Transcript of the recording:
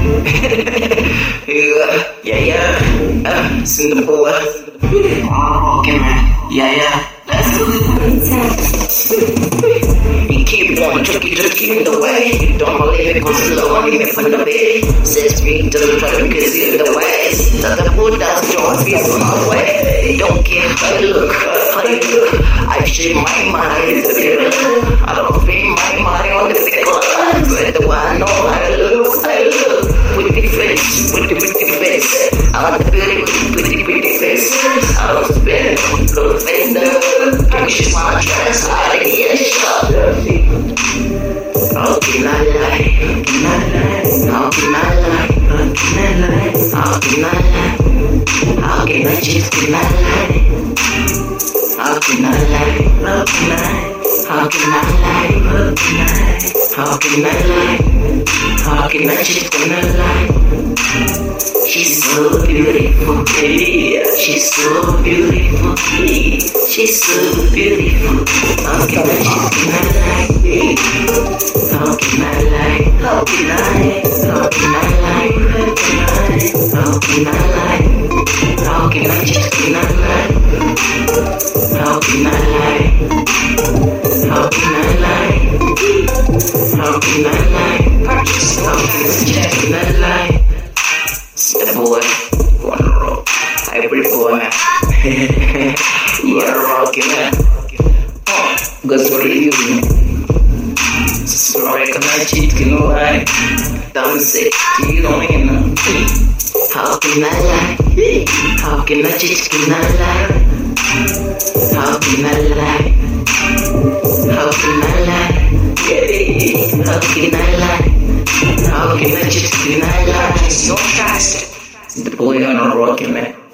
Singapore. Okay, man. Let's do it. You keep on tricky in the way. You don't believe it, cause you don't want me from the bed. 6 feet to the truck, kiss in the way. So the food does join me from the way. Don't care how you look, I shake my mind. I don't feel my mind on the pickle. But the one, no, I look. With the face. I want the beauty with the pretty face. I don't spend close finger. She's my dress, I get shot. How can I lie? How can I lie? How can I lie? How can I just can I lie? How can I lie? How can I lie? How can I lie? How can I just can I lie? She's so beautiful, yeah. She's so beautiful, yeah. She's so beautiful. How can I just can I lie? How can I lie? How can I lie? How can I lie? How can I lie? How can I just can I lie? How can I lie? How can I lie? How can I lie? Purchase. How can I just can I lie? The boy, wanna rock, every boy, you're rocking man. Good for you, so I can chicken lie. Don't say you don't know. How can I lie? How can I chicken lie? How can I lie? How can I lie? How can I lie? How can I just deny lies so fast? The boy on a rocket, man.